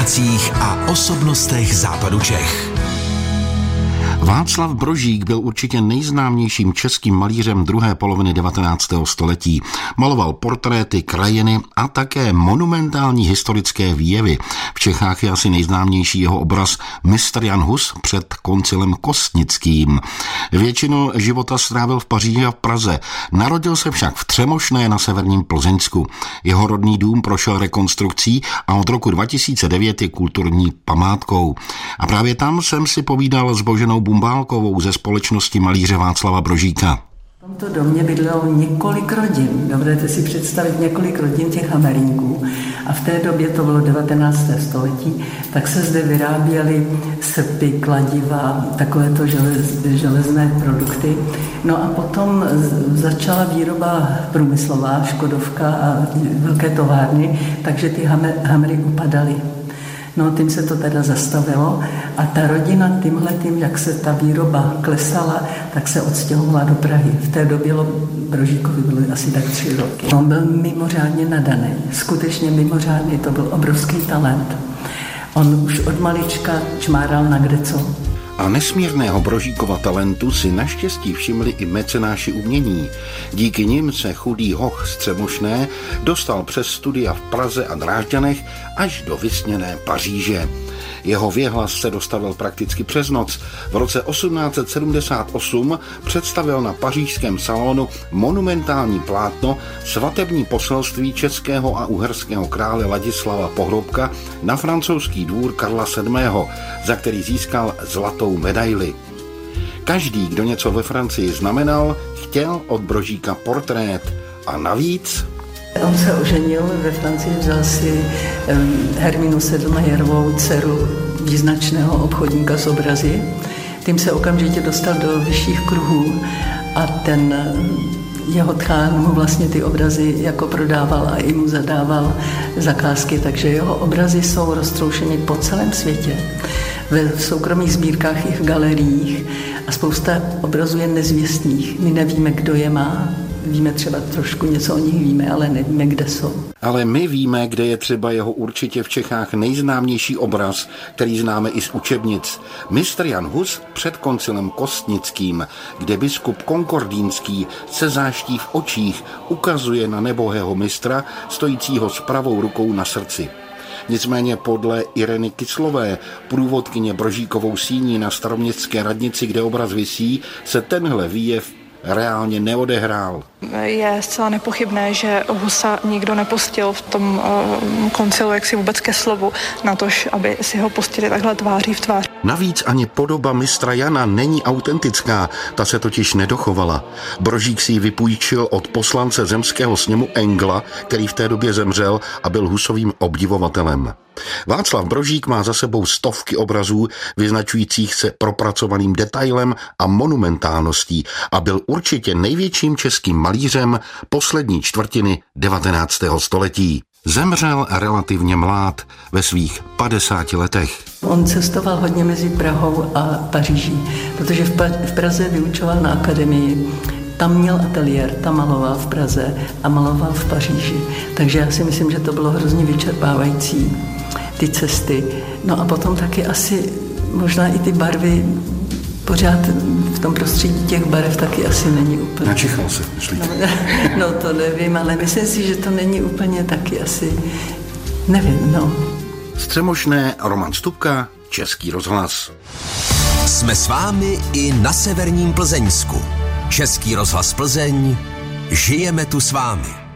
umělcích a osobnostech západu Čech. Václav Brožík byl určitě nejznámějším českým malířem druhé poloviny 19. století. Maloval portréty, krajiny a také monumentální historické výjevy. V Čechách je asi nejznámější jeho obraz Mistr Jan Hus před koncilem kostnickým. Většinu života strávil v Paříži a v Praze. Narodil se však v Třemošné na severním Plzeňsku. Jeho rodný dům prošel rekonstrukcí a od roku 2009 je kulturní památkou. A právě tam jsem si povídal s Boženou Bumbálkovou ze společnosti malíře Václava Brožíka. V tomto domě bydlelo několik rodin. Dovedete si představit několik rodin těch Hamelínků. A v té době, to bylo 19. století, tak se zde vyráběly srpy, kladiva, takovéto železné produkty. No a potom začala výroba průmyslová, Škodovka a velké továrny, takže ty Hamely upadaly. No, tím se to teda zastavilo a ta rodina tímhletím, jak se ta výroba klesala, tak se odstěhovala do Prahy. V té době Brožíkovi bylo asi tak 3 roky. On byl mimořádně nadaný, skutečně mimořádný, to byl obrovský talent. On už od malička čmáral na kdeco. A nesmírného Brožíkova talentu si naštěstí všimli i mecenáši umění. Díky nim se chudý hoch z Třemošné dostal přes studia v Praze a Drážďanech až do vysněné Paříže. Jeho věhlas se dostavil prakticky přes noc. V roce 1878 představil na pařížském salonu monumentální plátno Svatební poselství českého a uherského krále Ladislava Pohrobka na francouzský dvůr Karla VII., za který získal zlatou medaili. Každý, kdo něco ve Francii znamenal, chtěl od Brožíka portrét. A navíc... On se oženil ve Francii, vzal si Herminu Sedlmajerovou, dceru význačného obchodníka s obrazy. Tím se okamžitě dostal do vyšších kruhů a ten jeho tchán mu vlastně ty obrazy jako prodával a i mu zadával zakázky, takže jeho obrazy jsou roztroušeny po celém světě. V soukromých sbírkách i v galeriích a spousta obrazů je nezvěstných. My nevíme, kdo je má. Víme třeba trošku něco o nich víme, ale nevíme, kde jsou. Ale my víme, kde je třeba jeho určitě v Čechách nejznámější obraz, který známe i z učebnic. Mistr Jan Hus před koncilem kostnickým, kde biskup Konkordínský se záští v očích ukazuje na nebohého mistra, stojícího s pravou rukou na srdci. Nicméně podle Ireny Kyslové, průvodkyně Brožíkovou síní na staroměstské radnici, kde obraz visí, se tenhle výjev reálně neodehrál. Je zcela nepochybné, že Husa nikdo nepustil v tom koncilu jaksi vůbec ke slovu, natož aby si ho pustili takhle tváří v tvář. Navíc ani podoba mistra Jana není autentická, ta se totiž nedochovala. Brožík si ji vypůjčil od poslance zemského sněmu Engla, který v té době zemřel a byl Husovým obdivovatelem. Václav Brožík má za sebou stovky obrazů vyznačujících se propracovaným detailem a monumentálností a byl určitě největším českým malířem poslední čtvrtiny 19. století. Zemřel relativně mlád, ve svých 50 letech. On cestoval hodně mezi Prahou a Paříží, protože v Praze vyučoval na akademii. Tam měl ateliér, tam maloval v Praze a maloval v Paříži. Takže já si myslím, že to bylo hrozně vyčerpávající, ty cesty. No a potom taky asi možná i ty barvy, pořád v tom prostředí těch barev taky asi není úplně. Načichal se, myslíte? No to nevím, ale myslím si, že to není úplně taky asi, nevím, no. Z Třemošné Roman Stupka, Český rozhlas. Jsme s vámi i na severním Plzeňsku. Český rozhlas Plzeň, žijeme tu s vámi.